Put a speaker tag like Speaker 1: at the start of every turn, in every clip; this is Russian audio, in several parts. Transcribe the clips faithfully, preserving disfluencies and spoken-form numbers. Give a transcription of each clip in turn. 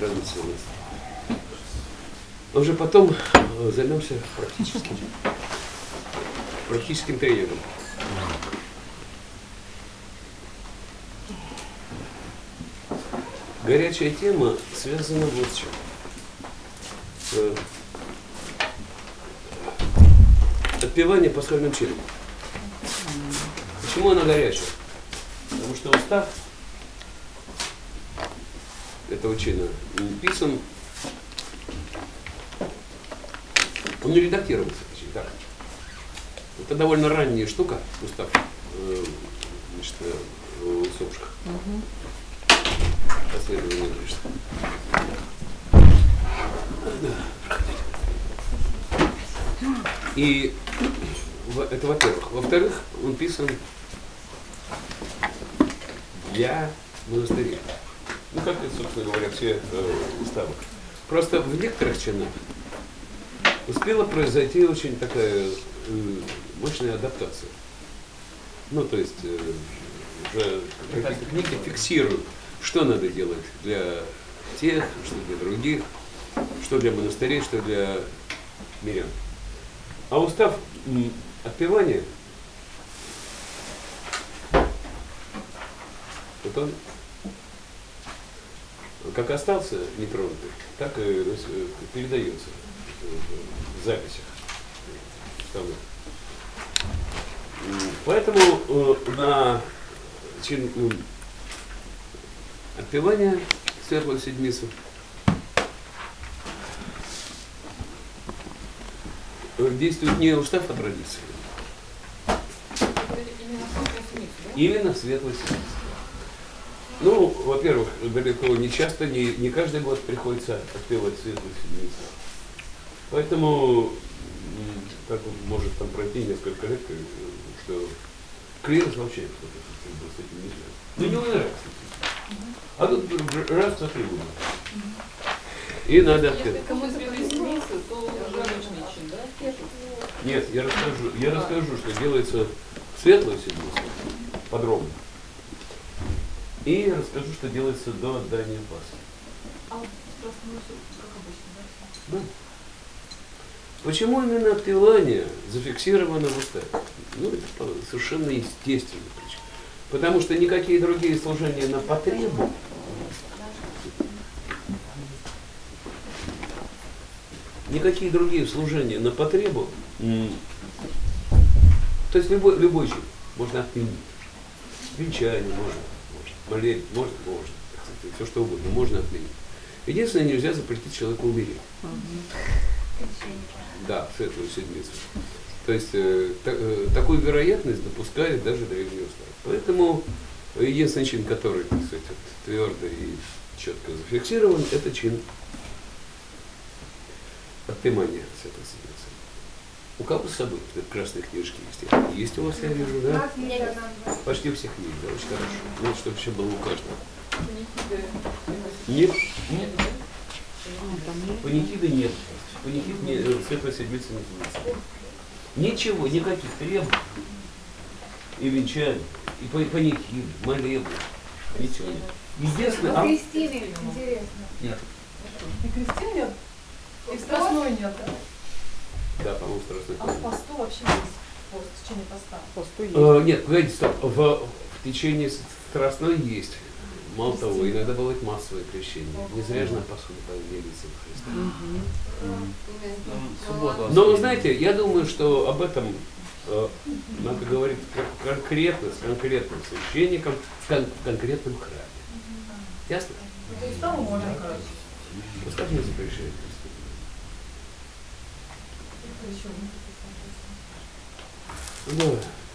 Speaker 1: традиция у нас. А уже потом займемся практическим, практическим тренингом. Горячая тема связана вот с чем. Отпевание пасхальным чином. Почему она горячая? Потому что устав этого чина писан, он не редактировался. Так. Это довольно ранняя штука, устав значит, усопших. Последовательно пишет. И это во-первых. Во-вторых, он писан для монастырей. Ну, как это, собственно говоря, все э, уставы. Просто в некоторых чинах успела произойти очень такая э, мощная адаптация. Ну, то есть э, уже какие-то книги фиксируют, что надо делать для тех, что для других, что для монастырей, что для мирян. А устав м, отпевания, вот он как остался нетронутый, так и передается в записях. Поэтому э, на чин э, отпевания Светлую Седмицу действует не устав, а традиция. Именно в Светлую Седмицу. Ну, во-первых, далеко не часто, не, не каждый год приходится отпевать Светлую Седмицу. Поэтому, как может там пройти несколько лет, что клирос вообще с этим не связан. Ну, не умирает. А тут раз за три года. И надо отпевать.
Speaker 2: Если кому Светлую Седмицу, то уже обычный чин, да?
Speaker 1: Нет, я расскажу, я расскажу, что делается в Светлую Седмицу подробно. И расскажу, что делается до отдания Пасхи.
Speaker 2: А вот страстную суп, как обычно, да?
Speaker 1: Да. Почему именно отпевание зафиксировано в уставе? Ну, это совершенно естественная причина. Потому что никакие другие служения на потребу никакие другие служения на потребу, то есть любой, любой чин можно отменить. Венчание можно. Болеть можно, можно, кстати, все что угодно, можно отменить. Единственное, нельзя запретить человеку умереть. Угу. Да, в Светлую Седмицу. То есть э, та, э, такую вероятность допускает даже древний устав. Поэтому единственный чин, который, так сказать, твердо и четко зафиксирован, это чин отпевания Светлой Седмицы. У кого с собой красные книжки есть? Есть у вас, я вижу, да? Почти у всех есть, да, очень хорошо. Ну, чтобы все было у каждого. Нет? Нет. Панихиды нет. Панихид не, Светлая Седмица не делается. Ничего, никаких требований. И венчаний, и панихид, молебны. Ничего нет. Единственное...
Speaker 3: А Кристины, интересно.
Speaker 1: Нет.
Speaker 3: И Кристины нет? И страстной нет?
Speaker 1: Да, по-моему, страстной.
Speaker 3: А в посту вообще есть пост, в течение поста?
Speaker 4: Посту есть.
Speaker 1: А, нет, погодите, стоп. В, в течение страстной есть. Мало того, иногда бывает массовое крещение. Не зря же на Пасху появились Христа. Но вы знаете, я думаю, что об этом э, надо говорить конкретно, с конкретным священником, в кон конкретном храме. Ясно?
Speaker 3: То есть там можно как?
Speaker 1: Устав не запрещает. Да.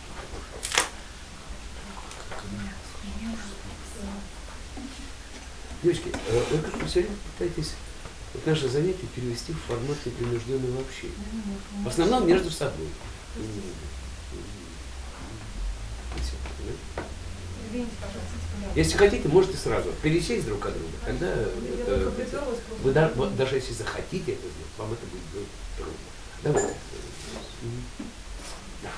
Speaker 1: Девочки, вы как-то все время пытаетесь вот наше занятие перевести в формат непринужденного общения. В основном между собой. Если хотите, можете сразу пересесть друг от друга. Тогда это, вы, да, даже если захотите это сделать, вам это будет трудно. Давайте. Да.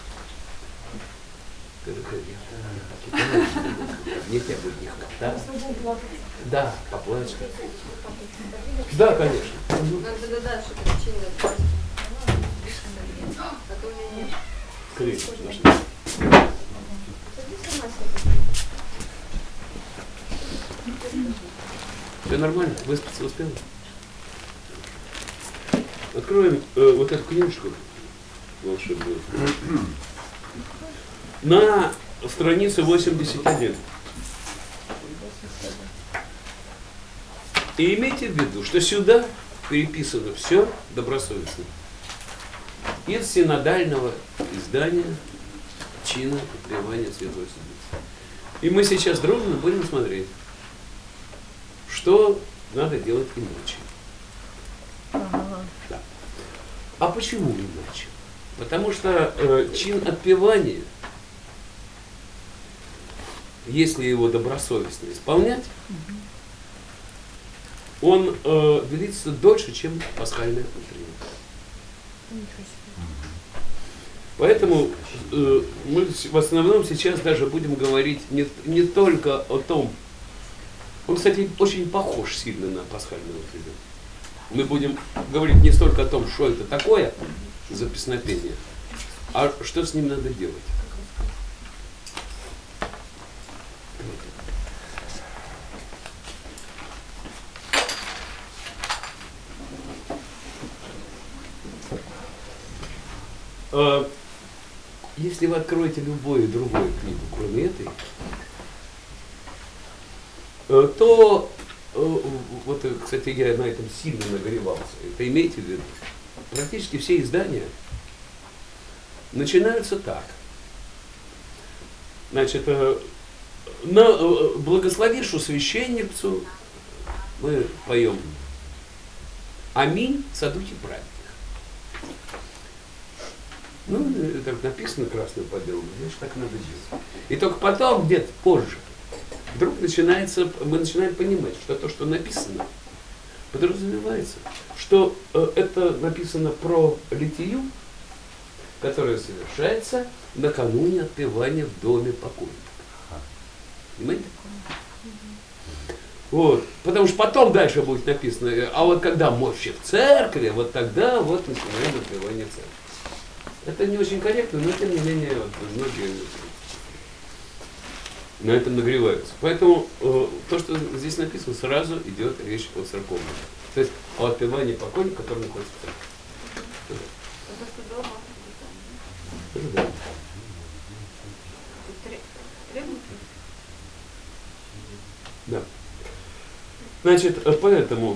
Speaker 1: Мне тебя будет не хватать. Да, поплачь. Да, конечно. Угу.
Speaker 4: Надо догадаться, что причина просто. А то у меня нет.
Speaker 1: Скорее, нашли.
Speaker 4: Садись сама себе.
Speaker 1: Все нормально? Выспаться успела? Откроем э, вот эту книжку волшебную. На странице восемьдесят один. И имейте в виду, что сюда переписано все добросовестно. Из синодального издания чина отпевания Святой Седмицы. И мы сейчас дружно будем смотреть, что надо делать иначе.
Speaker 3: Ага.
Speaker 1: Да. А почему иначе? Потому что э, чин отпевания, если его добросовестно исполнять, он э, длится дольше, чем пасхальное утреннее. Поэтому э, мы в основном сейчас даже будем говорить не, не только о том, он, кстати, очень похож сильно на пасхальное утреннее. Мы будем говорить не столько о том, что это такое за песнопение, а что с ним надо делать. Если вы откроете любую другую книгу, кроме этой, то, вот, кстати, я на этом сильно нагревался, это имейте в виду, практически все издания начинаются так. Значит, на благословившую священницу мы поем «Аминь, садухи праведных». Ну, так написано красным по белому, значит, так надо делать. И только потом, где-то позже, вдруг начинается, мы начинаем понимать, что то, что написано, подразумевается, что э, это написано про литию, которая совершается накануне отпевания в доме покойника. Понимаете? Вот. Потому что потом дальше будет написано, а вот когда мощи в церкви, вот тогда вот начинаем отпевание церкви. Это не очень корректно, но тем не менее вот, многие на этом нагреваются. Поэтому э, то, что здесь написано, сразу идет речь о церковном. То есть о отпевании покойника, который находится в церкви.
Speaker 4: Это что дома?
Speaker 1: Это да.
Speaker 4: Требует?
Speaker 1: Да. Значит, поэтому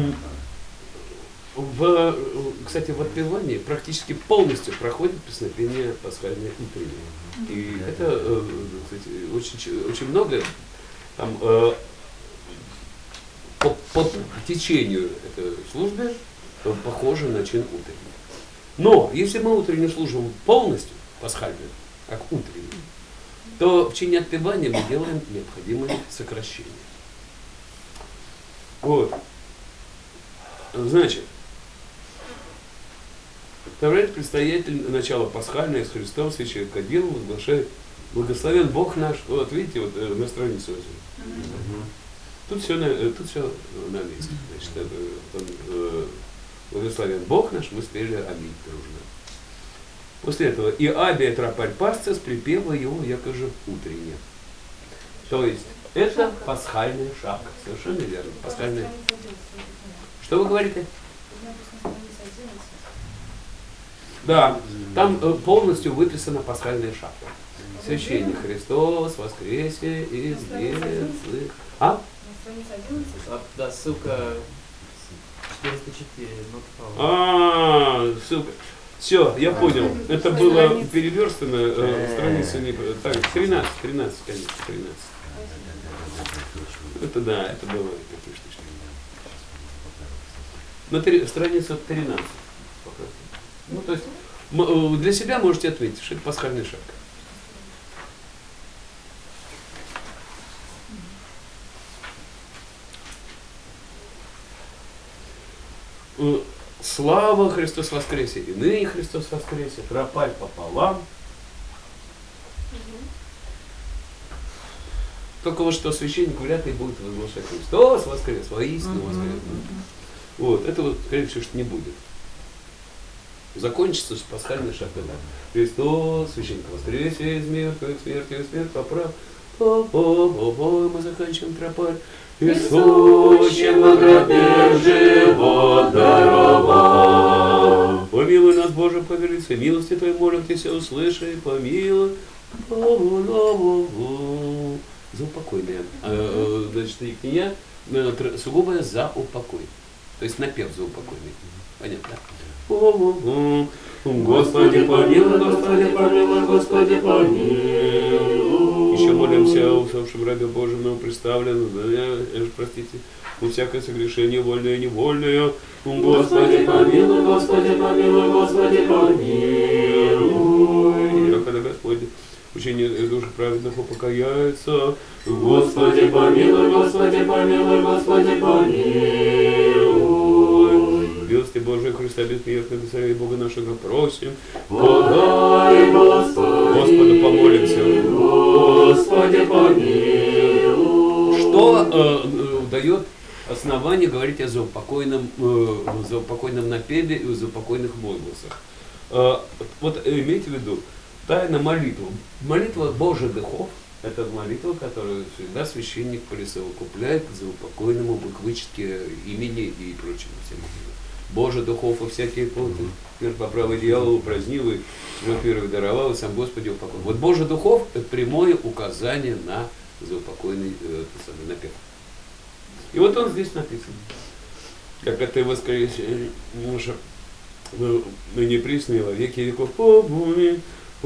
Speaker 1: в, кстати, в отпевании практически полностью проходит песнопение пасхальное утреннее. И это, кстати, очень, очень много там, э, по, по течению этой службы похоже на чин утренний. Но если мы утреннюю служим полностью, пасхальную, как утреннюю, то в чине отпевания мы делаем необходимые сокращения. Вот. Значит, товарищ предстоятель начала пасхальное с Христом священным кадилом возглашает: благословен Бог наш. Вот видите, вот на странице. Mm-hmm. Тут все на, тут все на английском. Значит, это, он, э, благословен Бог наш, мы спели аминь дружно. После этого и абия тропарь пасца с припева его якоже утренне. То есть это пасхальная шапка. Совершенно верно. Пасхальная. Что вы говорите? Да, там э, полностью выписана пасхальная шапка. Священник Христос, воскресе из мертвых. А?
Speaker 5: А, да, ссылка четыреста четыре.
Speaker 1: А, ссылка. Все, я понял. Это было переверстано э, страница не. Так, тринадцать, тринадцать, конечно, тринадцать. Это да, это было такие штучки. На три, страница тринадцать. Ну, то есть для себя можете ответить, что это пасхальная шапка. Слава Христос воскресе, и ныне Христос воскресе, тропарь пополам. Только вот что священник вряд ли будет возглашать Христос воскрес, воистину воскрес. Вот, это вот, скорее всего, что не будет. Закончится пасхальный шаг, когда Христос, священник воскресе из мертвых, смертью смерть поправ. По-по-по-по, мы заканчиваем тропарь. Иисуще, благодать живот даровал. Помилуй нас, Боже, по велице милости Твоей, молим Тебя, услыши, помилуй. За упокойное. А, значит, я сугубо за упокой. То есть напев за упокойный. Понятно? Господи, помилуй, Господи, помилуй, Господи, помилуй. Еще молимся о усопшем рабе Божьем, нам представлен, простите, у всякое согрешение, вольное и невольное. Господи, помилуй, Господи, помилуй, Господи, помилуй. Я когда Господи, учение душ праведных упокояется. Господи, помилуй, Господи, помилуй, Господи, помилуй. Милости Божией Христа бессмертного, Царя Бога нашего просим. Подай, Господи, Господу помолимся. Господи, помилуй. Что э, дает основание говорить о заупокойном, э, заупокойном напеве и о заупокойных возгласах? Э, вот имейте в виду, тайна молитвы. Молитва Божий духов – это молитва, которую всегда священник присовокупляет к заупокойному, к вычетке имени и прочему всему. Боже духов и всякие плоти, мир по правой дьяволу празднил и первый даровал, и сам Господи упокой. Вот Боже духов – это прямое указание на заупокойный э, самый напев. И вот он здесь написан. Как это воскресенье мужа, ныне присно и во веки веков, помни,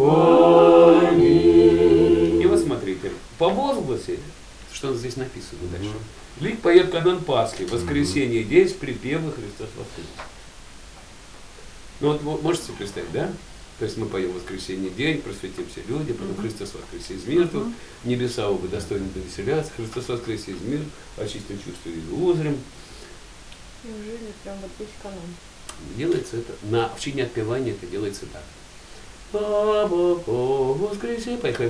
Speaker 1: помни. И вот смотрите, по возгласе, что здесь написано дальше. Лик поет канон Пасхи, воскресенье, день с припевом Христос воскрес. Ну вот вы можете себе представить, да? То есть мы поем воскресенье день, просветим все люди, потом Христос воскресе из мертвых, небеса оба достойны довеселятся, Христос воскресе из мертвых, очистим чувства и узрим.
Speaker 4: Неужели прям вот весь канон?
Speaker 1: Делается это, на, в чине отпевания это делается так. Воскресенье, поехали.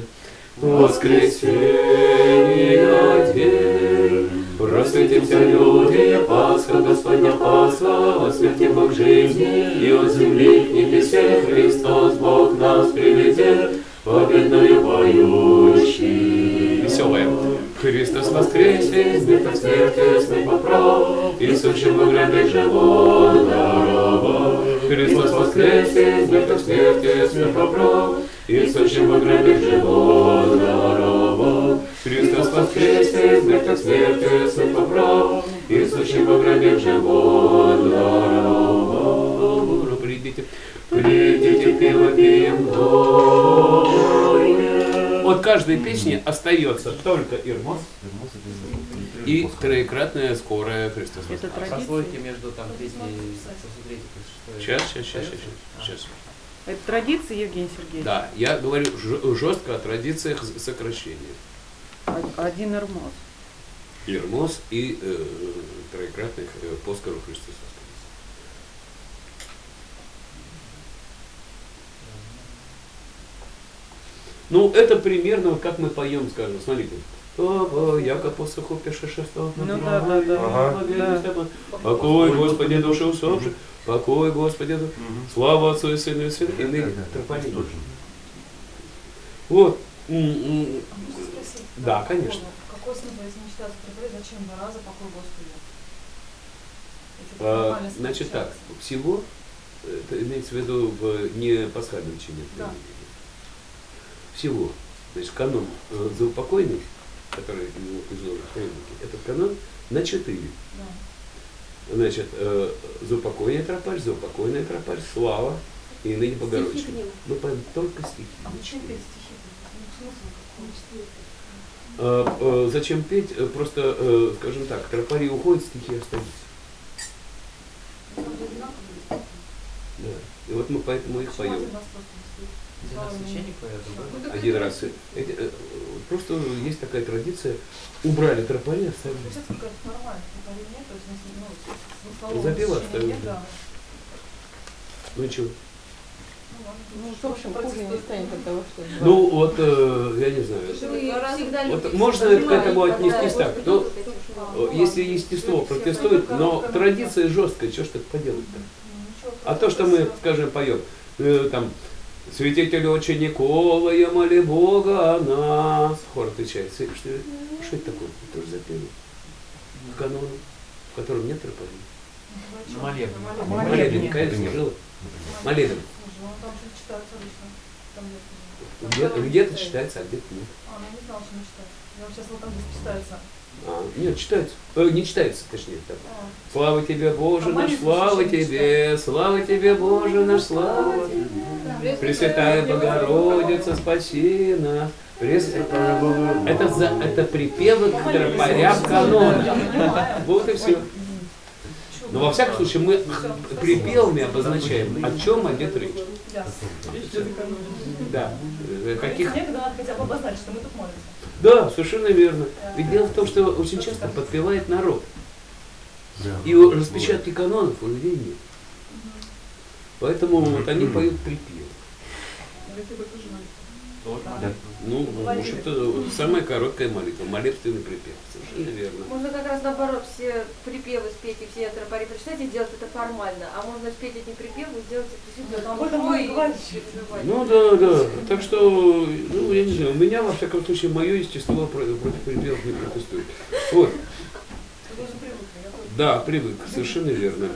Speaker 1: Воскресенье день, просветимся люди, Пасха, Господня Пасха, воссветим Бог жизни, и от земли к небесе Христос Бог нас приведет, победную поющий. Веселая. Христос воскресе, смерть от смерти, смерть поправ, и сущим в гробе живот даровал. Христос воскресе, смерть от смерти, смерть поправ, и сущим в гробе живот даровал. Христос воскресе, смерть от смерти, смерть поправ, и сущим в гробе живот даровал. Придите, придите, пиво пьем, от каждой песни остается только ирмос и троекратная скорая Христос воскресе.
Speaker 5: Это прослойки между там третьей и третьей.
Speaker 1: Сейчас, сейчас, сейчас, сейчас, сейчас.
Speaker 3: Это традиция, Евгений Сергеевич?
Speaker 1: Да, я говорю жестко о традициях сокращения.
Speaker 3: Один ирмос.
Speaker 1: Ирмос и э, троекратных э, по скору Христос воскресе. Ну, это примерно, вот как мы поем, скажем, смотрите. Яко посоху пешешествовал.
Speaker 3: Ну да, да, да.
Speaker 1: Покой, Господи, души усопших. Покой, Господи, слава Отцу и Сыну и Святу. И ныне тропарей. Вот. Да, конечно.
Speaker 2: Какой смысл, если не считаться тропарей, зачем два раза покой Господи?
Speaker 1: А, значит так, всего, это имеется в виду в не пасхальном чине.
Speaker 2: Да.
Speaker 1: Всего. Значит, канон э, заупокойный, который изложен в хронике, этот канон на четыре.
Speaker 2: Да.
Speaker 1: Значит, э, заупокойная тропарь, заупокойная тропарь, слава и ныне Богородичная. Мы поем только стихи.
Speaker 2: А зачем петь стихи? Ну, смысл какой?
Speaker 1: Э, э, зачем петь? Э, Просто, э, скажем так, тропари уходят, стихи остаются. Да. И вот мы поэтому их поем.
Speaker 5: Один раз священник поет, другой.
Speaker 1: Один раз. Эти, э, просто есть такая традиция. Убрали тропари, оставили.
Speaker 2: Сейчас какая-то нормальная тропари нет, то есть, ну, смыслового
Speaker 1: Запела,
Speaker 2: ощущения
Speaker 1: оставили.
Speaker 2: нет, да.
Speaker 1: Ну и что?
Speaker 2: Ну,
Speaker 4: Ну, в общем, хуже не станет от того, что...
Speaker 1: Ну, вот, э, я не знаю. Вот можно к этому отнестись так. Ну, э, если естество протестует, но традиция жесткая, что ж так поделать-то? А то, что мы, скажем, поем, э, там, святитель отче Никола, я моли Бога о нас. Хор отвечает, что, что это такое? Это тоже запели. Канон, в котором нет тропарей.
Speaker 5: Молебен.
Speaker 1: Молебен, конечно, жил. Молебен.
Speaker 2: Там же читается обычно. Там нет.
Speaker 1: Где-то, где-то читается, а где-то нет.
Speaker 2: А, ну я не знала, что не читается. Я вот сейчас вот там здесь читается.
Speaker 1: А, нет, читается. Э, не читается, точнее. Так.
Speaker 2: А.
Speaker 1: Слава тебе, Боже
Speaker 2: А
Speaker 1: наш,
Speaker 2: молитву
Speaker 1: слава
Speaker 2: еще не
Speaker 1: тебе, слава тебе, Боже наш, слава тебе. Пресвятая Богородица, спаси нас. Прес- Это, за, это припевы к тропарям канона. Вот и все. Но во всяком случае мы припевами обозначаем, о чем идет речь. Да. Каких...
Speaker 2: Некогда надо хотя бы обозначить, что мы тут молимся.
Speaker 1: Да, совершенно верно. Ведь дело в том, что очень часто подпевает народ. И у- распечатки канонов у людей нет. Поэтому вот они поют припев. Ну, уж это самая короткая молитва, молитвенный припев. Совершенно верно.
Speaker 6: Можно как раз наоборот все припевы спеть и все тропари прочитать и делать это формально. А можно спеть эти припевы и сделать это действительно
Speaker 2: Об этом мы и говорим.
Speaker 1: Ну да, да. Так что, ну, я не знаю, у меня, во всяком случае, мое естество про- против припевов не протестует. Вот. Да, привык, совершенно верно.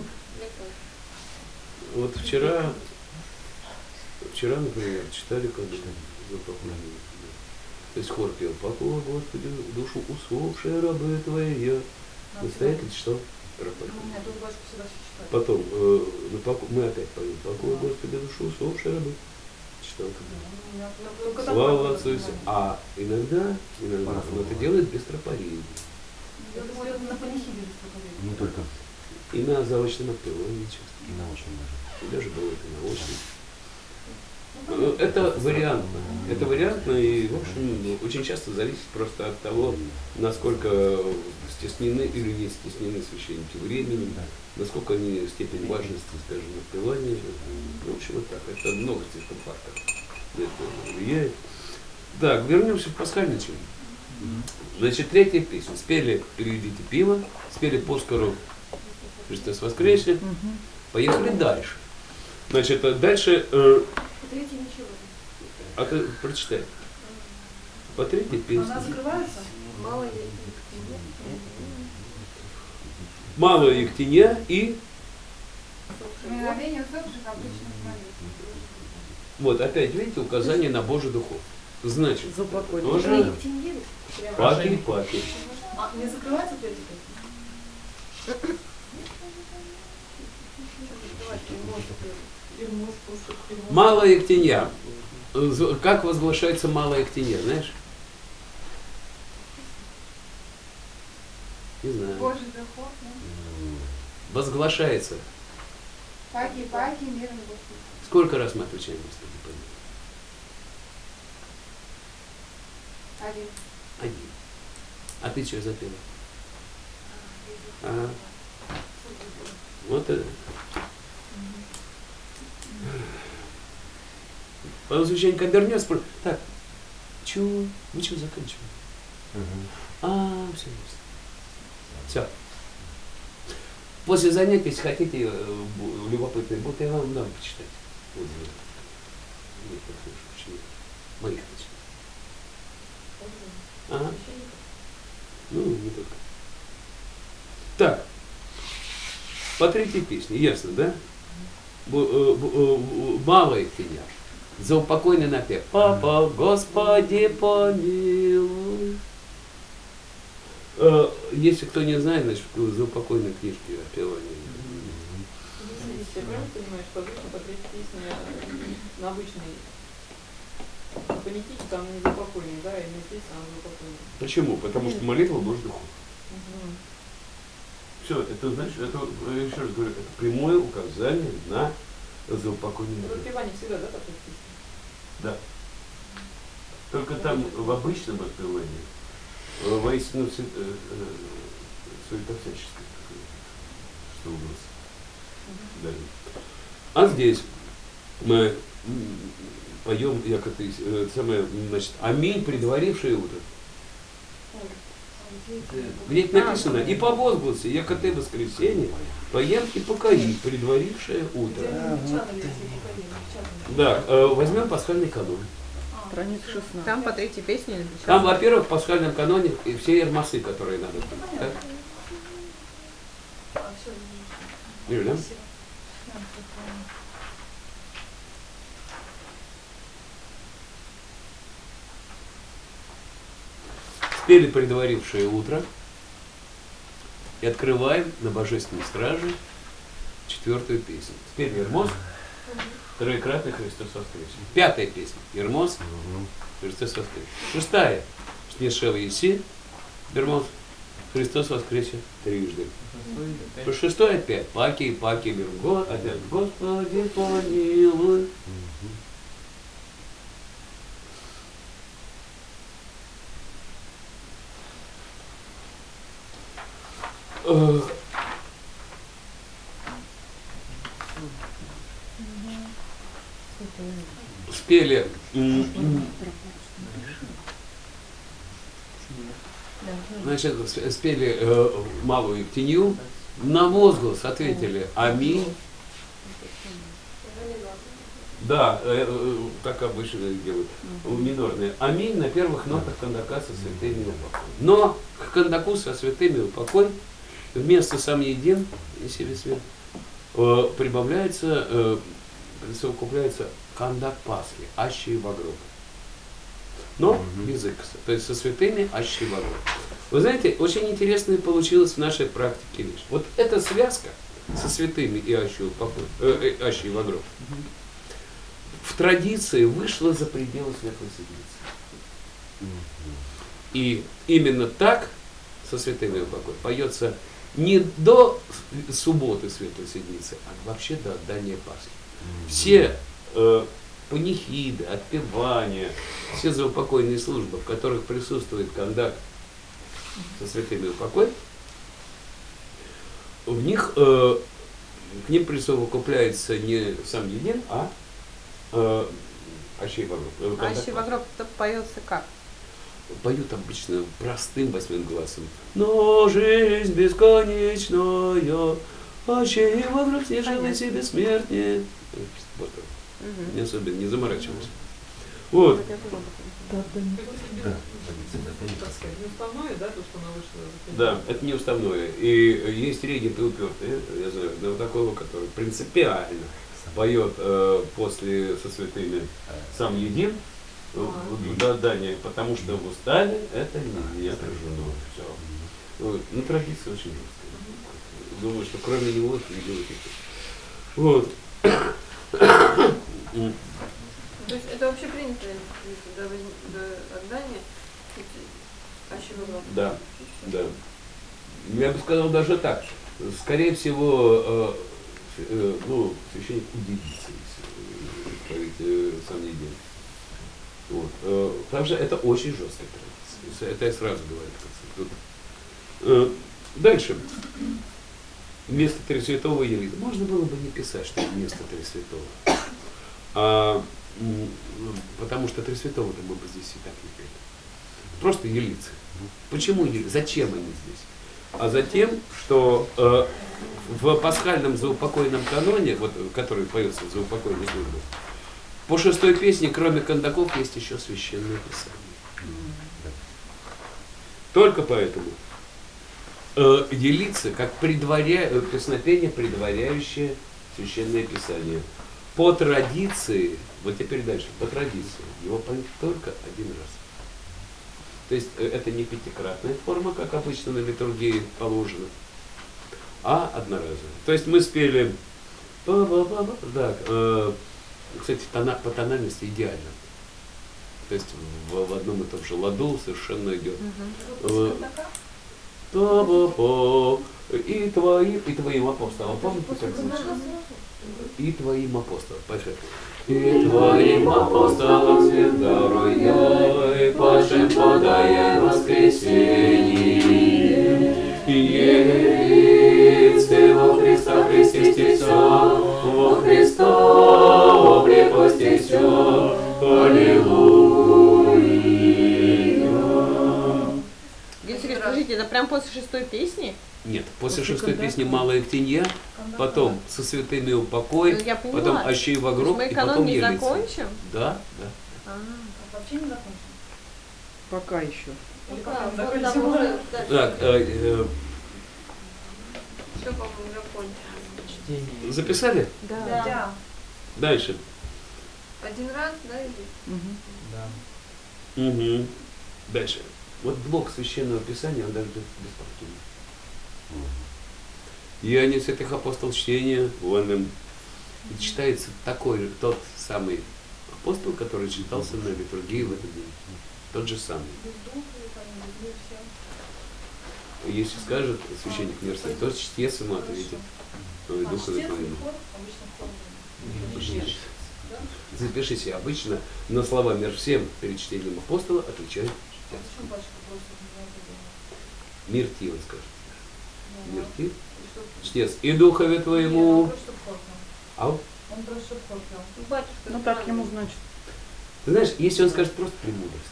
Speaker 1: Вот вчера, вчера, например, читали как бы заповедание. То есть хор пел: «Покой, Господи, душу усопшие рабы Твои». Настоятель читал Рафаэль.
Speaker 2: Нет, тут батюшка всегда все читает.
Speaker 1: Потом э, на поку- мы опять поем: «Покой, Господи, душу усопшие рабы». Читал.
Speaker 2: У меня только такое
Speaker 1: Слава
Speaker 2: было
Speaker 1: Отцу и Сыну.
Speaker 2: знание.
Speaker 1: А иногда, иногда он это делает без тропарей.
Speaker 2: Я думаю, это на панихиде распределили.
Speaker 7: Не только.
Speaker 1: И на заочном отпевании часто.
Speaker 7: И на очень даже.
Speaker 1: И даже бывает и на очном. Э, Это вариантно. Это вариантно и, в общем, очень часто зависит просто от того, насколько стеснены или не стеснены священники временем, насколько они степень важности, скажем, отпевания. В общем, вот так. Это много слишком факторов. На это влияет. Так, вернемся к пасхальничам. Значит, третья песня. Спели «Переведите пиво», спели «Поскору Христос воскресе». Поехали дальше. Значит, а дальше... э,
Speaker 6: Третий ничего.
Speaker 1: а ты прочитай. По третьей песне.
Speaker 2: Она закрывается?
Speaker 6: Мало ли.
Speaker 1: Малая Ектиня и...
Speaker 3: Мгновение усопших обычных молитв.
Speaker 1: Вот, опять, видите, указание на Божий духов. Значит,
Speaker 4: За упокой.
Speaker 1: тоже
Speaker 6: Ектиньи? Прямо.
Speaker 1: паки и паки.
Speaker 2: А не закрывается третья песня? Или может просто... или может-
Speaker 1: Малая Ектиня. З- Как возглашается Малая Ектиня, знаешь? Не знаю.
Speaker 3: Божий духов, да?
Speaker 1: Возглашается.
Speaker 3: Паки, паки, миром Господи.
Speaker 1: Сколько раз мы отвечаем, Господи, помилуй?
Speaker 3: Один.
Speaker 1: Один. А ты что запела? А, вот это. Потом священник обернется, спрашивает: так, чего? Вы что заканчиваете? А, все ясно. Все. После занятий, если хотите, э, бу- любопытные будут, я вам дам почитать. Отзывы. Нет, послушай, учеников. Моих точнее. Ага. Ну, не только. Так. По третьей песне, ясно, да? Бу- э, бу- э, бу- Малая Ектиня. За упокойный напев. Папа, Господи, помилуй. Э, Если кто не знает, значит, за упокойной книжки опевания.
Speaker 4: Я правильно понимаю, что обычно по третьей песне на обычной панихиде там не за упокойный, да, и не здесь, а за упокойный.
Speaker 1: Почему? Потому что молитва Божьих духов. Все, это значит, это, я еще раз говорю, это прямое указание на заупокойный напев.
Speaker 4: Выпивание всегда, да, по третьей песне?
Speaker 1: Да. Только там в обычном отпевании э, воистину все- э, э, суета всяческая, что у нас. Да. А здесь мы поем, як это, э, самое, значит, аминь, предварившее утро. Где это написано? И по возгласе, як ты воскресенье, поем и покои, предварившее утро. Да, э, возьмем пасхальный канон.
Speaker 4: Страница шестнадцать.
Speaker 3: Там по третьей песне.
Speaker 1: Там, во-первых, в пасхальном каноне и все ермасы, которые надо. Так? Вижу, да? Спели предварившее утро и открываем на божественной страже четвертую песню. Спели Ермос, троекратный Христос воскресе. Пятая песня. Ермос, Христос воскресе. Шестая. Шнешева Еси, Ермос, Христос воскресе трижды. Шестой опять. Паки, паки, Берго, опять. Господи, помилуй. Спели значит, спели э, малую ктенью, на возглас ответили аминь. Да, э, э, так обычно делают. Минорные. Аминь на первых нотах кандака со святыми упокой. Но к кандаку со святыми упокой вместо сам един и себе свет э, прибавляется, э, присовокупляется кандак Пасхи, аще во гроб. Но без икса. То есть со святыми аще во гроб. Вы знаете, очень интересная получилась в нашей практике вещь. Вот эта связка со святыми и аще, э, э, аще во гроб в традиции вышла за пределы Светлой Седмицы. И именно так со святыми упокой поется не до субботы Светлой Седмицы, а вообще до отдания Пасхи. Все э, панихиды, отпевания, все заупокойные службы, в которых присутствует кандак со святыми упокой, в них э, к ним присовокупляется не сам един, а э, Аще во гроб.
Speaker 3: Аще во гроб поется как?
Speaker 1: Поют обычно простым восьмым глазом. Но жизнь бесконечная, аще во гроб снежилась и бессмертнее. Вот так. Угу. Не особенно, не заморачивайся. Вот. Да, это не уставное. И есть регенты упертые, я знаю, одного такого, который принципиально поет э, после со святыми сам един до отдания, потому что в уставе это не, не отражено. Все. Вот. Ну, традиция очень жесткая. Думаю, что кроме него это не делает никто. Вот.
Speaker 6: То есть это вообще принято до, до отдания?
Speaker 1: Да, да. Я бы сказал даже так. Скорее всего, э, э, ну, священник удивится, если говорить э, сам един. Вот. Э, потому что это очень жесткая традиция. Это я сразу говорю. Тут. Э, дальше. Вместо Тресвятого Елита. Можно было бы не писать, что вместо Тресвятого. А, потому что Тресвятого-то мы бы здесь и так не пели. Просто елицы. Почему елицы? Зачем они здесь? А затем, что э, в пасхальном заупокойном каноне, вот, который поется в заупокойной службе, по шестой песне, кроме кандаков, есть еще священное писание. Только поэтому э, елицы, как предваря... песнопение, предваряющее священное писание. По традиции, вот теперь дальше, по традиции, его поют только один раз. То есть это не пятикратная форма, как обычно на литургии положено, а одноразовая. То есть мы спели, да, э, кстати, тона, по тональности идеально. То есть в, в одном и том же ладу совершенно идет. Угу. И твоим, и твоим апостолам. Помните, как звучит? И твоим апостолам. Поехали. И твоим апостолам свет даруя, и пашем подай воскресенье. И есть во Христа Христе Стецо, во Христа
Speaker 7: прям после шестой песни?
Speaker 1: Нет, после
Speaker 3: После
Speaker 1: шестой
Speaker 3: кондакта.
Speaker 1: песни «Малая ктенья», потом «Со святыми упокой»,
Speaker 7: Ну, я поняла.
Speaker 1: потом «Ащей во
Speaker 7: То есть
Speaker 1: гроб»
Speaker 7: мы
Speaker 1: и
Speaker 7: канон
Speaker 1: потом
Speaker 7: не
Speaker 1: «Ерлица».
Speaker 7: закончим?
Speaker 1: Да, да.
Speaker 7: А.
Speaker 2: Вообще не закончим.
Speaker 3: Пока еще.
Speaker 2: Или
Speaker 6: Да,
Speaker 2: пока не
Speaker 6: вот
Speaker 2: закончим.
Speaker 6: там уже дальше.
Speaker 1: Так, э, э,
Speaker 6: Все, по-моему, закончено.
Speaker 5: Чтение.
Speaker 1: записали?
Speaker 7: Да.
Speaker 6: Да.
Speaker 2: Да.
Speaker 1: Дальше.
Speaker 6: Один раз, да, или?
Speaker 3: Мгм.
Speaker 5: Да.
Speaker 1: Угу. Дальше. Вот блок Священного Писания, он даже беспартийный. Деяния святых апостол чтения, вон им. И читается такой же, тот самый апостол, который читался на литургии в этот день. Тот же самый.
Speaker 2: Без духа, там, без мира, всем.
Speaker 1: Если скажет священник Мерсаль, то чтец ему ответит. Ну и
Speaker 2: А
Speaker 1: духове
Speaker 2: чтец и
Speaker 1: твоему.
Speaker 2: хор обычно хор.
Speaker 1: Запишите.
Speaker 2: Да?
Speaker 1: Запишите. Обычно на слова «мир всем» перед чтением апостола отвечает
Speaker 2: А
Speaker 1: чтец.
Speaker 2: зачем батюшка просит меня это делать?
Speaker 1: Мир ти, он скажет.
Speaker 2: Ну,
Speaker 1: Мир ти.
Speaker 2: и что-
Speaker 1: Чтец. И духове
Speaker 2: Нет, он
Speaker 1: твоему.
Speaker 2: просит, чтоб хор пел.
Speaker 1: А вот,
Speaker 2: Он просит, чтоб хор пел.
Speaker 6: Батюшка.
Speaker 3: Ну так
Speaker 6: странный.
Speaker 3: ему значит.
Speaker 1: ты знаешь, если он скажет просто премудрость,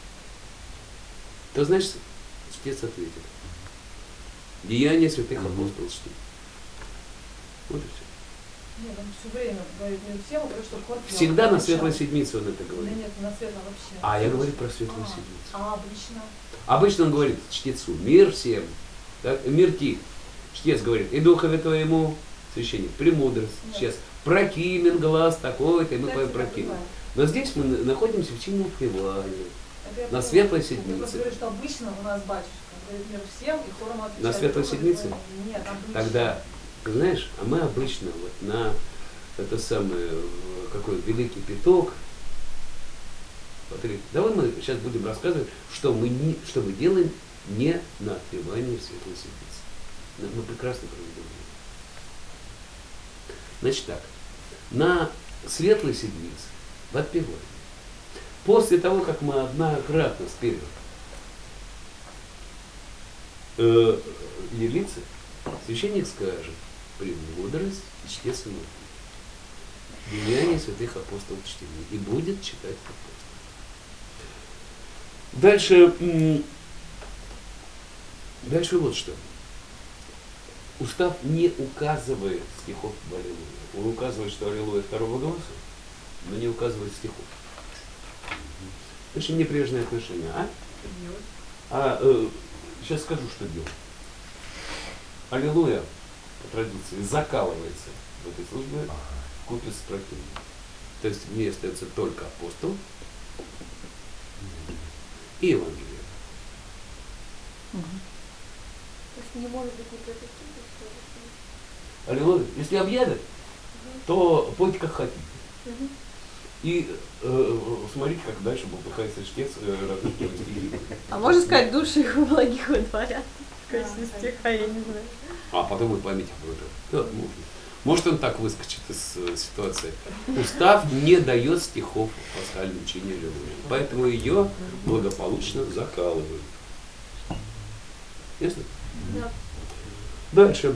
Speaker 1: то значит, чтец ответит. Деяния святых апостолов чти. Вот и все.
Speaker 2: Нет, он все время говорит мир всем, он говорит, чтобы хор пел.
Speaker 1: Всегда на
Speaker 2: Обычно.
Speaker 1: Светлой Седмице он это
Speaker 2: Да
Speaker 1: говорит.
Speaker 2: нет, на светлом вообще.
Speaker 1: А я говорю про Светлую
Speaker 2: А.
Speaker 1: Седмицу.
Speaker 2: А, обычно.
Speaker 1: Обычно он говорит чтецу, мир всем, так, мир ти. Чтец говорит, и духове твоему, священник, премудрость,
Speaker 2: Нет.
Speaker 1: чтец, прокимен глаз такой-то, и мы
Speaker 2: Кстати,
Speaker 1: поем
Speaker 2: так
Speaker 1: прокимен.
Speaker 2: бывает.
Speaker 1: Но здесь мы на- находимся в сильном Певании.
Speaker 2: Это я
Speaker 1: На
Speaker 2: поняла.
Speaker 1: Светлой
Speaker 2: Я
Speaker 1: Седмице.
Speaker 2: просто говорю, что обычно у нас батюшка говорит мир всем, и хором отвечает.
Speaker 1: На Светлой
Speaker 2: «Духове
Speaker 1: Седмице?
Speaker 2: твоему». Нет, обычно.
Speaker 1: Тогда, ты знаешь, а мы обычно вот на это самое, э, какой великий пяток, смотри, давай мы сейчас будем рассказывать, что мы, не, что мы делаем не на отпевании в Светлой Седмице. Мы мы прекрасно проведем время. Значит так, на Светлой Седмице, в отпевании, после того, как мы однократно спели э, Ерлицы, священник скажет: премудрость и чтец ему. Деяния святых апостолов чтения. И будет читать апостол. Дальше, м, дальше вот что. Устав не указывает стихов в Аллилуйя. Он указывает, что Аллилуйя второго голоса, но не указывает стихов. Очень непрежное отношение, а? А э, сейчас скажу, что делать. Аллилуйя, по традиции, закалывается в этой службе вкупе с прокином. То есть в ней остается только апостол и Евангелие.
Speaker 6: То есть не может быть никаких чудес.
Speaker 1: Аллилуйя. Если объявят, то пойте как хотите.
Speaker 6: Мгм.
Speaker 1: И э, смотрите, как дальше болтыхается чтец э, разных стихий.
Speaker 7: А можно сказать, души их у благих водворят? В качестве стиха, я не знаю.
Speaker 1: А потом вы поймите про это. Да, можно. Может, он так выскочит из э, ситуации. Устав не дает стихов в пасхальном чине Аллилуйя. Поэтому ее благополучно закалывают. Ясно?
Speaker 6: Да.
Speaker 1: Дальше.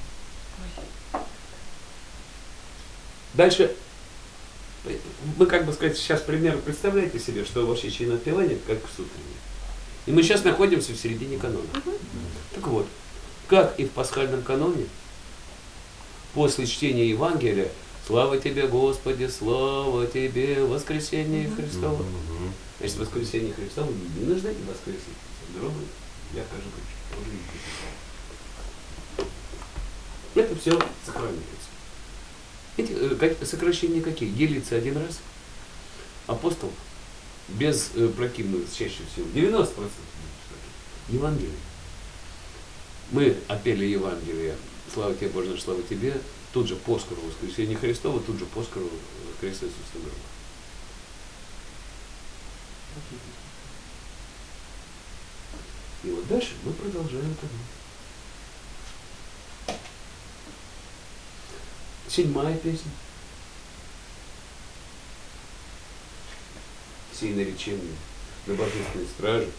Speaker 1: Дальше. Вы, как бы сказать, сейчас примерно представляете себе, что вообще чин отпевания, как в сутрине. И мы сейчас находимся в середине канона. Так вот, как и в пасхальном каноне, после чтения Евангелия, слава тебе, Господи, слава тебе, воскресение Христово. Значит, воскресение Христово не нужно и воскресить. Здорово, я кажу, тоже не это все сохраняется. Эти э, как- сокращения какие? Делится один раз. Апостол без э, прокима чаще всего девяносто процентов Евангелие. Мы отпели Евангелие, слава тебе, Боже наш, слава тебе, тут же по скору воскресения Христова, тут же по скору креста Иисуса гроба. И вот дальше мы продолжаем канон. Седьмая песня. Сей нареченные на божественной страже.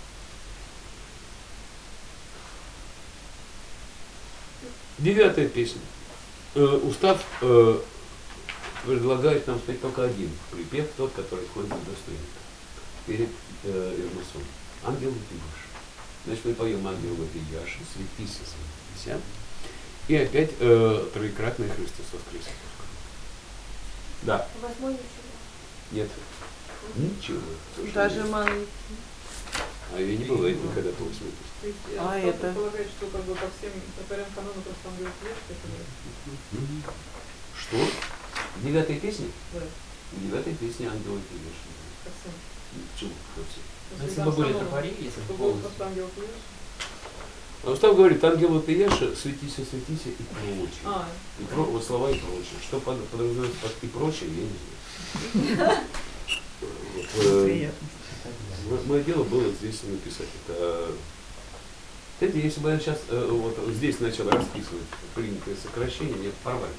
Speaker 1: Девятая песня. Э, устав э, предлагает нам спеть только один припев, тот, который входит в достойника. Перед э, Эрмосом. Ангелы ты будешь. Значит, мы поем ангел Вопияши, светися, светися. И опять э, троекратный Христос воскресе. Да.
Speaker 6: Восьмой ничего.
Speaker 1: Нет. Ничего. Слушай,
Speaker 7: Даже
Speaker 1: нет.
Speaker 7: маленький.
Speaker 1: А ее не бывает никогда по восьмой.
Speaker 4: То есть,
Speaker 3: А
Speaker 4: а
Speaker 3: это?
Speaker 4: предполагает, что как бы по всем тропарям канона просто ангел Вопияши, это да?
Speaker 1: Что? В девятой песне?
Speaker 4: Да.
Speaker 1: В девятой песне ангел Вопияши.
Speaker 4: Ко всем.
Speaker 1: Почему? Ко всем.
Speaker 5: Ну, если бы были топори, если
Speaker 4: то
Speaker 5: бы
Speaker 4: был
Speaker 5: полностью.
Speaker 4: просто ангел Вопияши.
Speaker 1: А устав говорит, ангел Вопияши, светися, светися и прочее.
Speaker 4: А,
Speaker 1: И про, вот слова и прочее. Что под- подразумевается под и прочее, я не знаю. Вот, э,
Speaker 3: Приятно.
Speaker 1: мо- Мое дело было здесь написать. Это, знаете, если бы я сейчас э, вот здесь начал расписывать принятые сокращения, мне порвали.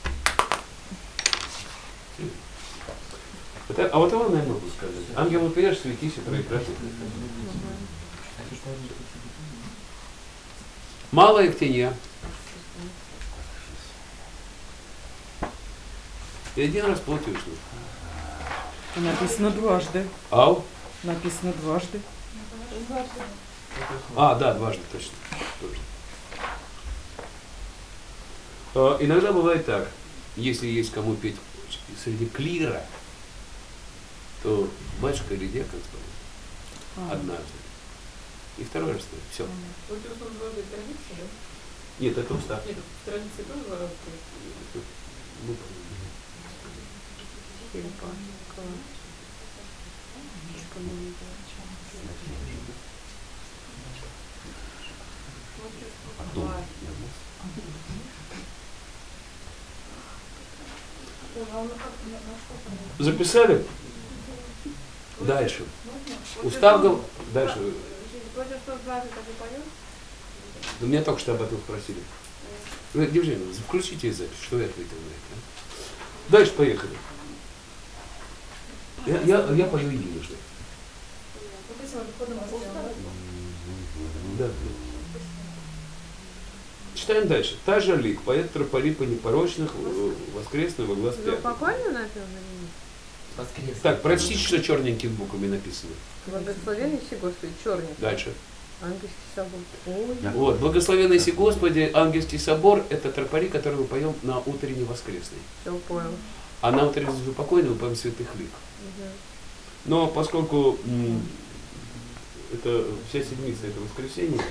Speaker 1: Это, а вот его, наверное, могу сказать. Ангел Вопияши, светися, троекратный. Мало Евтения. И один раз плоть вышла.
Speaker 3: Написано дважды.
Speaker 1: Ау?
Speaker 3: Написано дважды.
Speaker 1: А, да, дважды, точно. точно. А, иногда бывает так, если есть кому петь среди клира, то батюшка или дьякон споет однажды. И второй раз споет. Все.
Speaker 4: вот это условно дважды традиция, да?
Speaker 1: Нет, это устав.
Speaker 4: Нет, в традиции тоже два раза стоит.
Speaker 1: Ну, Записали? Дальше. Устав гов- Дальше.
Speaker 6: Против что дважды так и поет?
Speaker 1: Да меня только что об этом спросили. Вы, Евгения, включите запись, что я ответил на это. а? Дальше поехали. Я, я, я пою единожды.
Speaker 2: Вот этим вот входом оставил.
Speaker 1: Да. Читаем дальше. Та же лик, поэт тропарипа непорочных, э, воскресный во глаз
Speaker 7: Ну,
Speaker 1: пятый.
Speaker 7: покойно напил или нет?
Speaker 5: Воскресный.
Speaker 1: Так, прочтите, что черненькими буквами написано.
Speaker 7: Благословенный си Господи, черный.
Speaker 1: Дальше.
Speaker 7: Ангельский собор. Ой.
Speaker 1: Вот, благословенный си Господи, ангельский собор, это тропари, которые мы поем на утренний воскресный.
Speaker 7: Все понял.
Speaker 1: А на утренний покойный мы поем святых лик.
Speaker 7: Угу.
Speaker 1: Но поскольку м, это вся седмица, это воскресенье,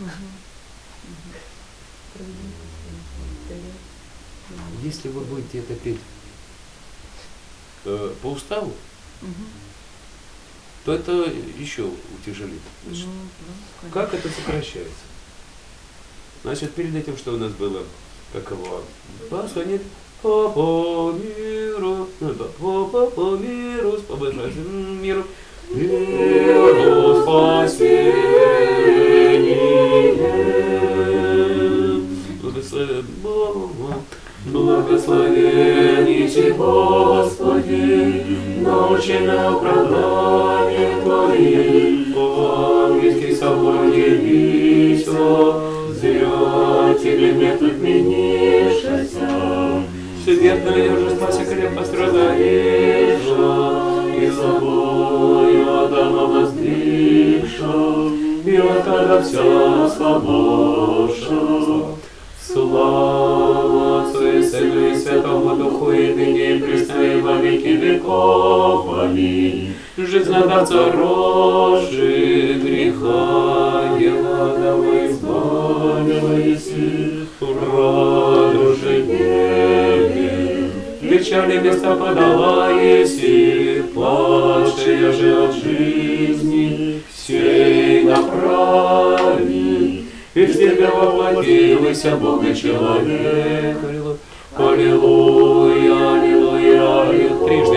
Speaker 1: если вы будете это петь э, по уставу, то это еще утяжелит. Значит, как это сокращается? Значит, перед этим, что у нас было, каково? Пасха нет. Папа миру, папа по миру, по миру, миру спасение. Благословен Бога, благословеннейся Господи, научено оправдание Твои, ангельский собор явися, зря Тебе нет отменившися. Светная же спаси крепость разорежа, и собою Адама воздвигша, и от ада вся освобожша. Слава Отцу и Сыну и Святому Духу, и ныне и присно и во веки веков. Аминь. Жизнодавца рожи, греха неладного избавивайся, радужи небе, печали места подавайся, падшие же от жизни, сей направи, и в тебя воплотился Бог и человек. Аллилуйя, аллилуйя, аллилуйя, трижды.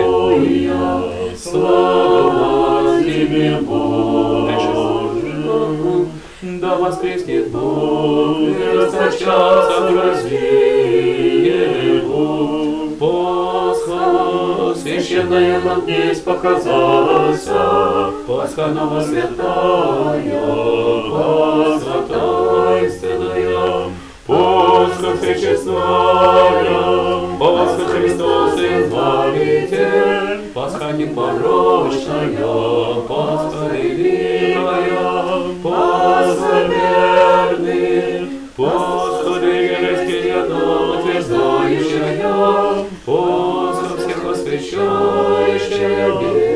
Speaker 1: Слава Тебе, Боже, да воскреснет Бог, и расточатся грози Его. Пасха священная нам здесь показалась, Пасха новосвятая, Пасха таинственная, Пасха всечестная, Пасха Христос Избавитель, Пасха непорочная, Пасха великая, Пасха благословенный, Господи, раскиянно утверждающая, Бога всех освящающая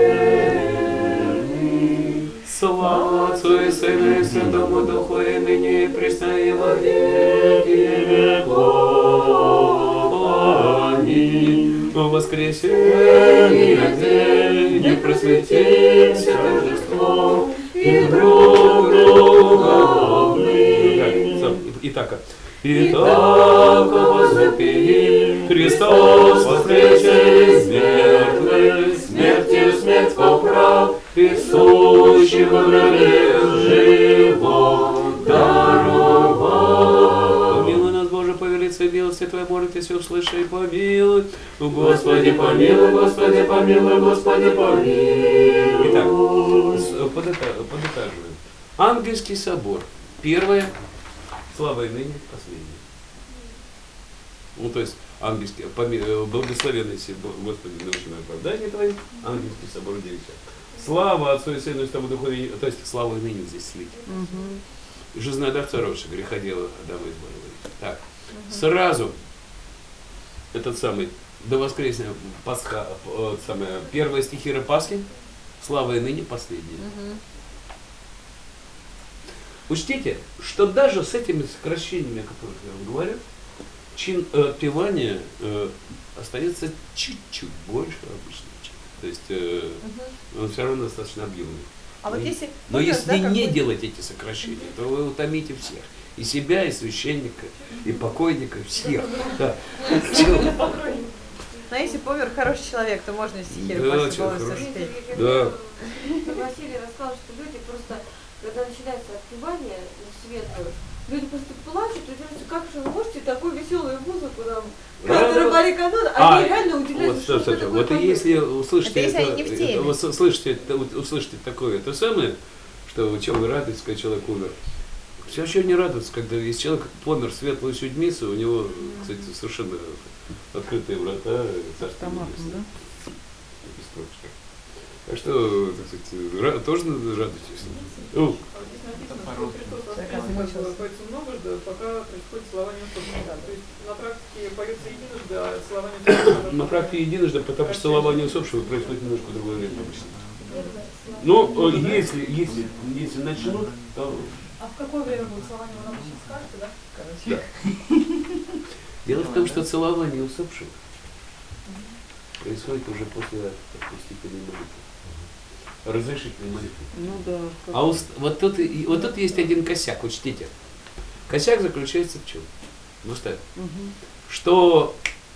Speaker 1: верный. Слава Отцу и Сыну и Святому Духу, и ныне и присно и во веки веков. Аминь. В воскресенье день не просветимся торжеством и друг друга мы. Итак, Итак, возопим, Христос воскресе из мертвых, смертью смерть поправ, и сущий во гробе живот даровал. Помилуй нас, Боже, по велице милости Твоей, молитесь, услыши и помилуй. Господи, помилуй, Господи, помилуй, Господи, помилуй. Итак, подытаживаем. Ангельский собор. Первое. Слава и ныне последняя. Ну, то есть, ангельский, благословенный си, Господи, научи на оправдание Твоим, ангельский собор девять. Слава Отцу и Сыну и Святому Духу, то есть, слава и ныне здесь слить. Угу. Жизнеодарца росший, греходела Адама избавила. Так, угу. Сразу этот самый, до воскресения Пасха, самое, первые стихи Пасхи, слава и ныне последняя. Угу. Учтите, что даже с этими сокращениями, о которых я вам говорю, чин отпевания э, остается чуть-чуть больше обычного чина. То есть э, угу. Он все равно достаточно объемный.
Speaker 7: А вот если,
Speaker 1: но
Speaker 7: помнишь,
Speaker 1: если
Speaker 7: да,
Speaker 1: не
Speaker 7: какой...
Speaker 1: делать эти сокращения, то вы утомите всех. И себя, и священника, и покойника, всех. Да.
Speaker 7: Но если помер хороший человек, то можно стихи
Speaker 1: да,
Speaker 7: спеть.
Speaker 1: Да.
Speaker 6: Василий рассказал, что люди просто, когда начинается отпевание светлое, люди просто плачут и говорят, как же вы можете такую веселую музыку нам, которая баррикадон, а они реально удивляются,
Speaker 1: вот,
Speaker 6: что это такое.
Speaker 1: Вот и если услышите,
Speaker 7: это,
Speaker 1: это,
Speaker 7: если
Speaker 1: это, вы слышите, это, услышите такое, это самое, что чем вы радуетесь, когда человек умер. Все еще не радуются, когда если человек помер в светлую седмицу, у него, кстати, совершенно открытые врата, царство небесное. Да? Так что, так сказать, тоже радуйтесь. Ну,
Speaker 4: поется многожды, пока происходит слование усопшего. То есть на практике поется единожды, а слование усопшего...
Speaker 1: На практике единожды, потому что слование усопшего происходит немножко в другое время обычно. Ну, если, если, если начнут, то...
Speaker 2: А в какое время будет слование, вы нам сейчас скажете, да?
Speaker 1: Да. Дело в том, что целование усопшего происходит уже после отпустительной молитвы. Разрешительной молитвы.
Speaker 3: Ну да.
Speaker 1: А уст... вот, тут, вот тут есть один косяк, учтите. Косяк заключается в чем? В уставе. Угу. Что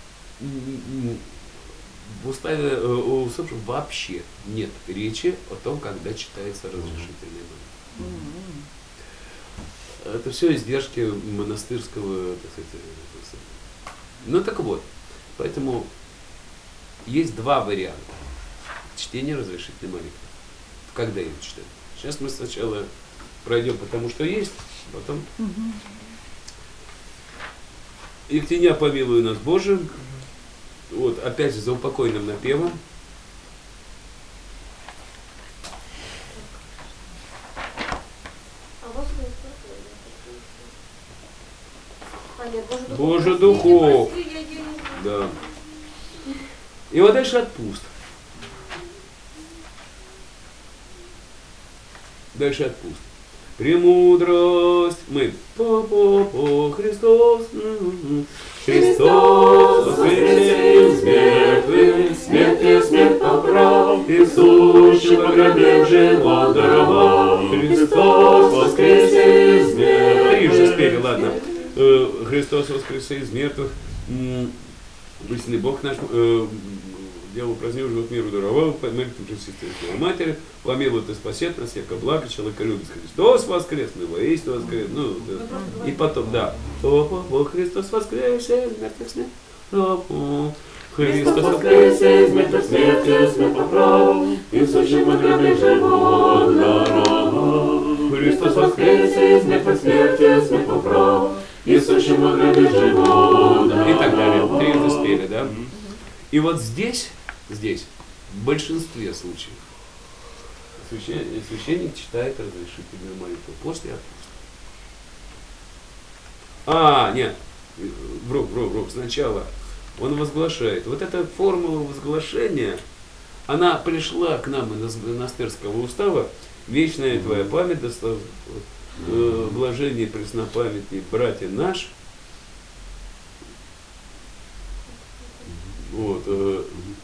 Speaker 1: в уставе у усопшего вообще нет речи о том, когда читается разрешительная молитва. Угу. Это все издержки монастырского, так сказать, ну так вот, поэтому есть два варианта чтения разрешительной молитвы. Когда ее читать? Сейчас мы сначала пройдем по тому, что есть, потом. Угу. «Евтиня, помилуй нас, Боже». Вот, опять же, за упокойным напевом. Боже духов. Да. И вот дальше отпуст. Дальше отпуст. Премудрость. Мы. По-по-по. Христос. Христос воскресе из мертвых, смертью смерть поправ, и сущий во гробе живот даровал. Христос воскресе из мертвых. Трижды спели, ладно. Христос воскресе из мертвых, истинный Бог наш, э, дело празднил живот миру даровал, молитву Пречистой Матери, помилуй ты спасет нас, яко благо, человека любит. Христос воскрес, мы воистину воскрес. Ну, да. И потом, да. О, Христос воскресе из мертвых смерть. Христос воскресе из мертвых смертью смерть поправ, и сущий во гробе живот даровал. Христос воскресе из мертвых смертью смерть поправ, и сущим во гробе живот. И так далее. Трижды спели, да? И вот здесь, здесь, в большинстве случаев, священник, священник читает разрешительную молитву после отпуска. А, нет, вру, вру, вру, сначала он возглашает. Вот эта формула возглашения, она пришла к нам из монастырского устава. Вечная твоя память, достав, э, блажение преснопамятный братья наш. Вот. Э,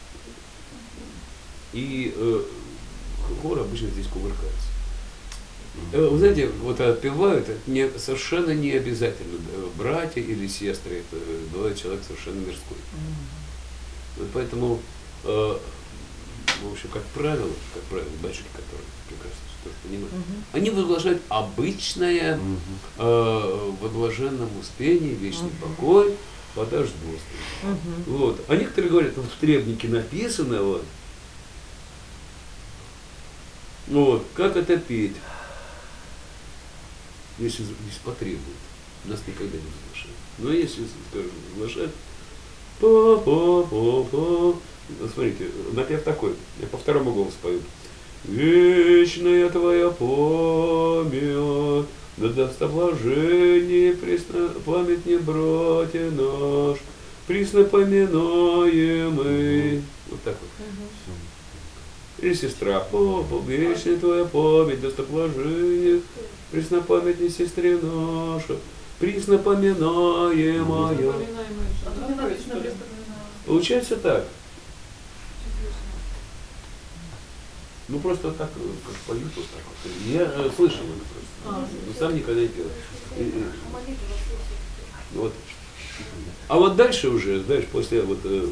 Speaker 1: и э, хор обычно здесь кувыркается. Э, вы знаете, вот отпевают, это не, совершенно не обязательно э, братья или сестры, это бывает человек совершенно мирской. Вот поэтому, э, в общем, как правило, как правило, батюшки, которые прекрасно тоже понимают,
Speaker 3: Мгм.
Speaker 1: они возглашают обычное э, во блаженном успении, вечный покой, подождствие.
Speaker 3: Мгм.
Speaker 1: Вот. А некоторые говорят, вот в требнике написано, вот, вот, как это петь, если, если потребует. Нас никогда не возглашают. Но если, скажем, возглашают, па-па-па-па. Смотрите, напев такой, я по второму голосу пою. Вечная твоя память, да достоблажение, пресно памятни братья наш, преснопоминаемый. Вот так вот. Или сестра, папа, вечная твоя память, достоблажение, преснопамятни сестре наша, преснопоминаемая.
Speaker 4: Напоминаемые.
Speaker 2: А тут не написано без
Speaker 1: Получается так. Ну просто так, э, как поют, вот так вот. Я э, слышал это просто,
Speaker 4: А.
Speaker 1: но сам никогда не пел. И- и-
Speaker 6: Молитва воскресенья.
Speaker 1: Вот. А вот дальше уже, знаешь, после вот э,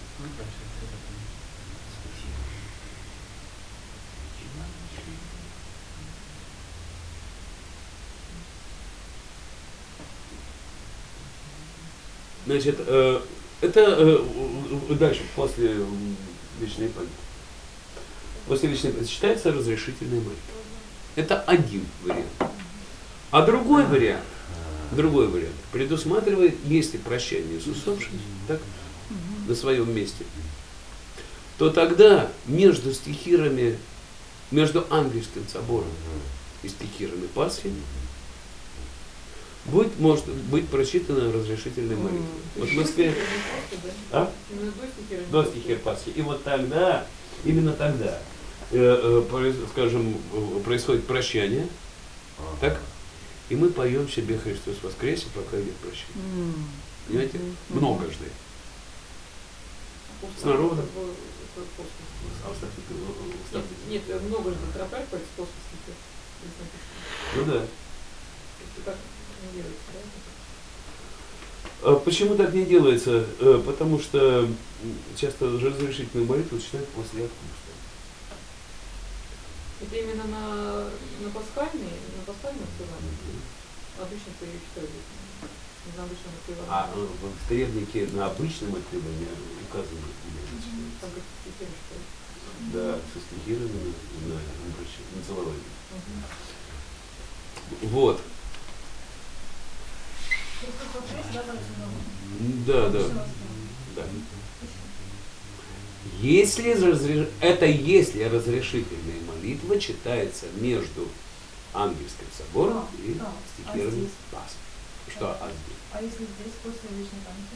Speaker 1: значит, э, это э, э, дальше, после э, вечной памяти. После вечной памяти считается разрешительная молитва. Это один вариант. А другой вариант, другой вариант предусматривает, если прощание с усопшим, так, на своем месте, то тогда между стихирами, между Ангельским собором и стихирами Пасхи будет, может быть прочитана разрешительная молитва. Вот в Москве, а?
Speaker 4: Именно до стихира.
Speaker 1: До стихир Пасхи. И вот тогда, именно тогда, э, э, произ- скажем, э, происходит прощание, так? И мы поем себе Христос воскресе, пока идет прощание.
Speaker 3: М.
Speaker 1: Понимаете?
Speaker 3: Мгм.
Speaker 1: Многожды.
Speaker 4: После-
Speaker 1: С народом.
Speaker 4: после- после.
Speaker 1: А оставьте, э,
Speaker 4: Нет,
Speaker 1: оставьте.
Speaker 4: нет, много же тропарь после стихи.
Speaker 1: Ну да.
Speaker 4: Так не делается, да?
Speaker 1: А почему так не делается? Э, Потому что м, часто разрешительную молитву читают после отпуска.
Speaker 4: Это именно на, на пасхальный, на пасхальном отпевании. Обычно-то ее читают. На обычном отпевании.
Speaker 1: А э, в требнике на обычном отпевании указано, где это читается.
Speaker 4: Там как стихи читают.
Speaker 1: Да, со стихированными на, на, на целовании.
Speaker 4: Мгм.
Speaker 1: Вот.
Speaker 2: Христос воскресе, да, там всё равно.
Speaker 1: Да, да.
Speaker 2: Всё
Speaker 1: Да. Если разреш- это если разрешительная молитва читается между Ангельским собором
Speaker 2: Да,
Speaker 1: и
Speaker 2: да.
Speaker 1: стихирами
Speaker 2: А здесь?
Speaker 1: Пасхи. Что, а здесь?
Speaker 2: А если здесь после вечной памяти?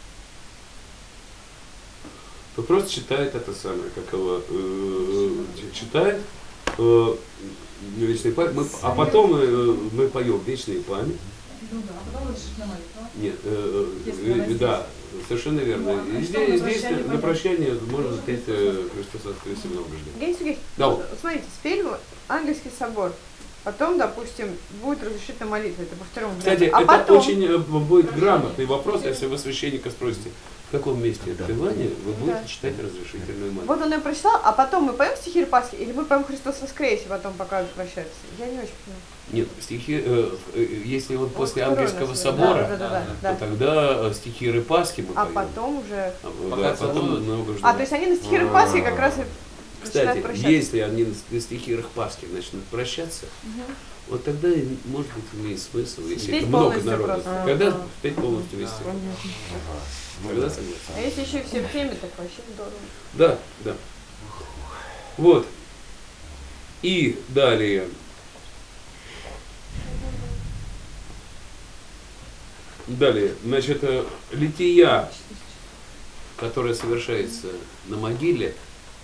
Speaker 1: То просто читает это самое, как его э, ч- читает э, вечный память, мы- а потом э, мы поем вечную память.
Speaker 2: Ну да, а потом разрешительная молитва.
Speaker 1: Нет, э,
Speaker 2: Если
Speaker 1: э,
Speaker 2: она здесь.
Speaker 1: да, совершенно верно.
Speaker 2: Ну, а
Speaker 1: И
Speaker 2: что
Speaker 1: здесь,
Speaker 2: на
Speaker 1: здесь
Speaker 2: прощание
Speaker 1: на
Speaker 2: пойдет?
Speaker 1: прощание можно спеть э, Христос воскресе многожды.
Speaker 7: Евгений Сергеевич,
Speaker 1: Да.
Speaker 7: вот смотрите, спели мы Ангельский собор. Потом, допустим, будет разрешительная молитва, это по второму
Speaker 1: Кстати,
Speaker 7: варианту. А
Speaker 1: это
Speaker 7: потом,
Speaker 1: очень э, будет грамотный вопрос, если вы священника спросите, в каком месте отпевания вы будете
Speaker 7: Да.
Speaker 1: читать разрешительную молитву.
Speaker 7: вот он ее прочитал, а потом мы поем стихи Пасхи, или мы поем Христос воскресе, потом пока прощаются. Я не очень понимаю.
Speaker 1: Нет, стихи, э, э, если вот после
Speaker 7: второй
Speaker 1: Ангельского
Speaker 7: у нас
Speaker 1: собора,
Speaker 7: Да, да, да, да,
Speaker 1: то
Speaker 7: да.
Speaker 1: тогда э, стихи Пасхи мы
Speaker 7: А
Speaker 1: поем.
Speaker 7: потом уже...
Speaker 1: А,
Speaker 5: Пока
Speaker 1: да, потом
Speaker 5: целуют.
Speaker 1: много
Speaker 7: А, то есть они на стихи Пасхи как раз и
Speaker 1: Кстати,
Speaker 7: начинают прощаться.
Speaker 1: если они на стихирах Пасхи начнут прощаться, вот тогда, и, может быть, имеет смысл, если
Speaker 7: Спеть
Speaker 1: это много
Speaker 7: полностью
Speaker 1: народу.
Speaker 7: просто.
Speaker 1: Когда
Speaker 7: Ага.
Speaker 1: спеть полностью весь стих. Тогда согласен.
Speaker 7: А если еще и все в теме, так вообще здорово.
Speaker 1: Да, да. Вот. И далее. Далее, значит, э, лития, которая совершается на могиле,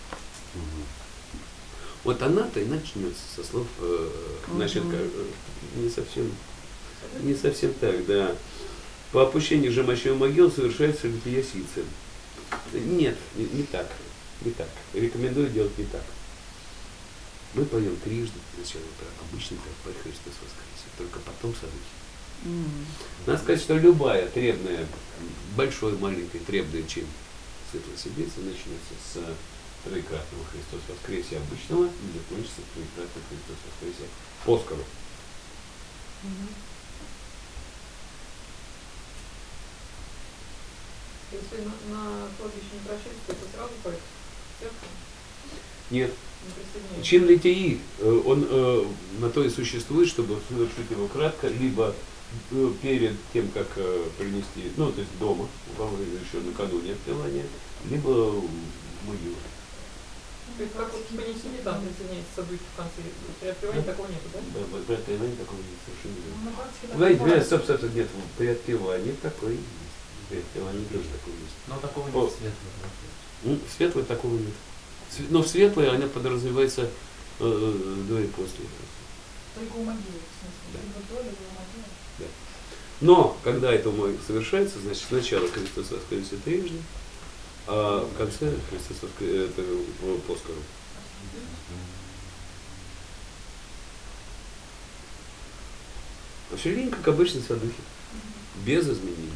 Speaker 1: вот она-то и начнется со слов, э, значит,
Speaker 7: Мгм.
Speaker 1: как, э, не совсем, не совсем так, да. По опущению же мощей могил совершается лития сицы. Нет, не, не так, не так. Рекомендую делать не так. Мы поем трижды, сначала про обычный про Христос воскресе, только потом садухи.
Speaker 7: М.
Speaker 1: Надо сказать, что любая требная, большой, маленькой, требная чин светлой седмицы начнется с троекратного Христос воскресе обычного и закончится троекратным Христос воскресе оскару.
Speaker 4: Если на, на кладбище не прощается, то это сразу поет церковь,
Speaker 1: Нет.
Speaker 4: не присоединяется.
Speaker 1: Чин литии, э, он э, на то и существует, чтобы совершить его кратко, либо э, перед тем, как э, принести, ну, то есть дома, вам еще накануне отпевания, либо в могилу.
Speaker 4: То есть как вот в понесении там присоединяется садухи в конце, при открывании такого нету, да?
Speaker 1: Да, при отпевании такого нет, совершенно верно.
Speaker 3: На практике так
Speaker 1: Знаете,
Speaker 3: бывает.
Speaker 1: стоп, стоп, стоп, нет, при отпевании такой есть. При отпевании тоже такое есть.
Speaker 5: Но такого
Speaker 1: О.
Speaker 5: нет светлого.
Speaker 1: Ну, светлой такого нет. Св- Но в светлой она подразумевается э, э, до и после.
Speaker 3: Только у могилы, в смысле.
Speaker 1: Да.
Speaker 3: Либо до, либо у могилы.
Speaker 1: Но, когда это мо- совершается, значит, сначала Христос воскресе трижды, а в конце Христос воскресе это в- по скору. А все время, как обычно, садухи. Без изменений.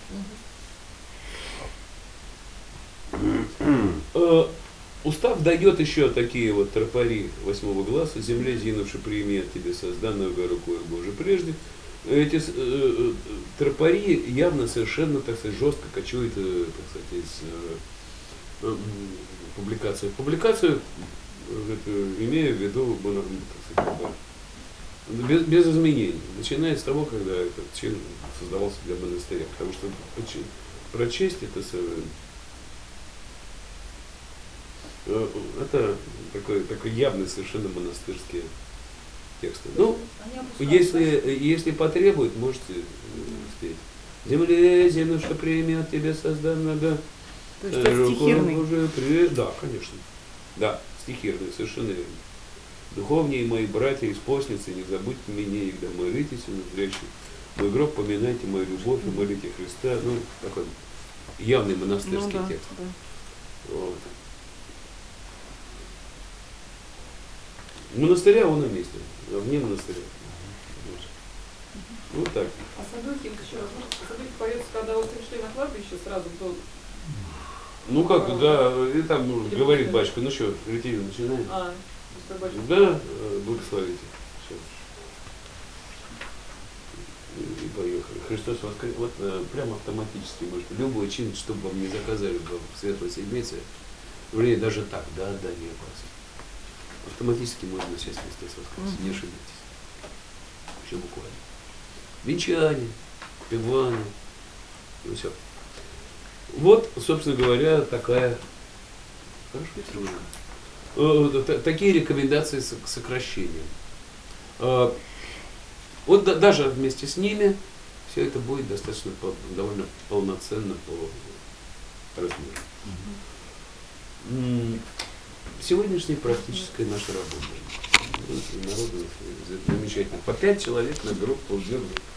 Speaker 1: Э, Устав дает еще такие вот тропари восьмого глаза: земле зинувши прими от тебе созданную рукой Божией прежде. Эти с- э, э, тропари явно совершенно, так сказать, жестко кочуют, э, так сказать, из э, э, м, публикации в публикацию, э, это, имея в виду, ну, так сказать, да, без, без изменений, начиная с того, когда этот чин создавался для монастыря, потому что почи- прочесть это совершенно Э, это такой, такой явный совершенно монастырский текст. Ну,
Speaker 3: Они опускаются.
Speaker 1: если, если потребует, можете э, спеть. Земле, зинуша премия от тебя созданного.
Speaker 7: То есть это стихирный.
Speaker 1: Уже при... Да, конечно. Да, стихирный, совершенно верно. Духовнее мои братья и спостницы, не забудьте меня, когда молитесь, зрящий. Мой гроб поминайте мою любовь и молите Христа. Ну, такой явный монастырский
Speaker 7: Ну да,
Speaker 1: текст.
Speaker 7: да.
Speaker 1: Вот. Монастыря он на месте, а вне монастыря. Вот так.
Speaker 4: А садухи, еще раз, ну, садухи поется, когда вот пришли на кладбище сразу, то...
Speaker 1: Ну как, да, и там ну, говорит батюшка, ну что, литию начинаем?
Speaker 4: А, пускай батюшка.
Speaker 1: Да, э, благословите. Всё. И, и поехали. Христос воскрес. Вот э, прямо автоматически, может, любой чин, чтобы вам не заказали в светлой седмице, вернее, даже так, да, да, не опасно. Автоматически можно начать Христос воскрес, не ошибитесь. Все буквально. Венчание, певание, и все. Вот, собственно говоря, такая хорошо, э, т- такие рекомендации с- к сокращению. Э, Вот да- даже вместе с ними все это будет достаточно пол- довольно полноценно по размеру. М, Сегодняшняя практическая наша работа. Народу замечательно. По пять человек на группу, две группы.